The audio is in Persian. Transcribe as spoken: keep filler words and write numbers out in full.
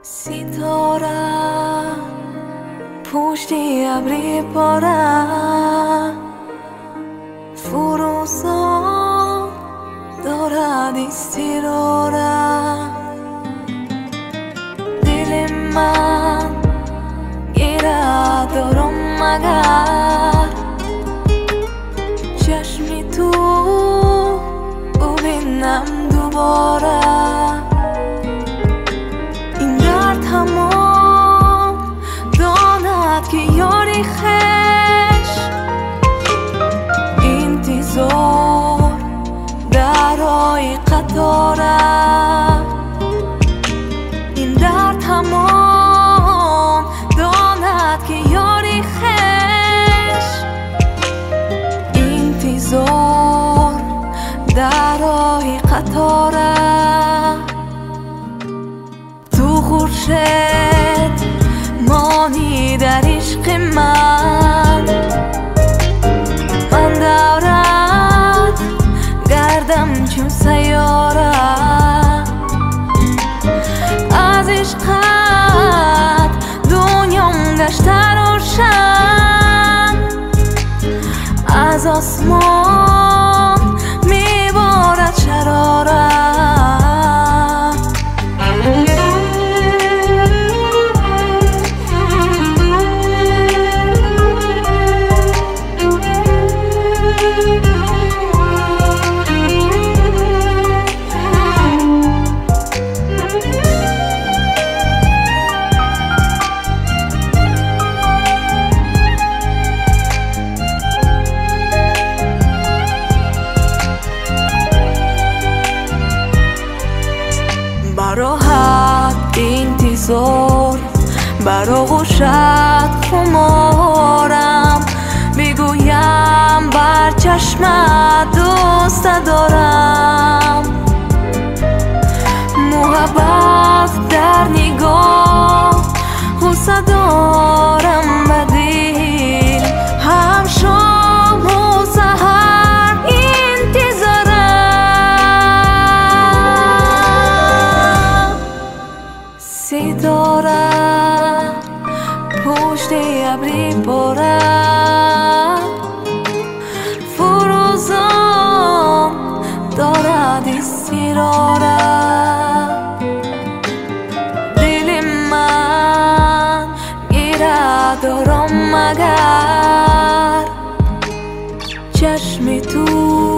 ستاره پشتی ابری پاره فروزان دارد استراره دل من گیره دارم مگر چشمی تو ببینم دوباره این درد تمام داند که یاری خش انتظار درای قطاره این درد تمام داند که یاری خش انتظار درای قطاره تو خورشید مانی در عشق من من دورت گردم چون سیاره از عشقت دنیام گشته روشن از آسمان میبارد شراره براحت انتظار برا غوشت خمارم بگویم بر چشمت دوست دارم محبت در نگاه غصه دارم به دل هم شام و سحر انتظارم ستاره پشت ابری پاره فروزان دارد استراره دل من گیره دارم مگر چشم تو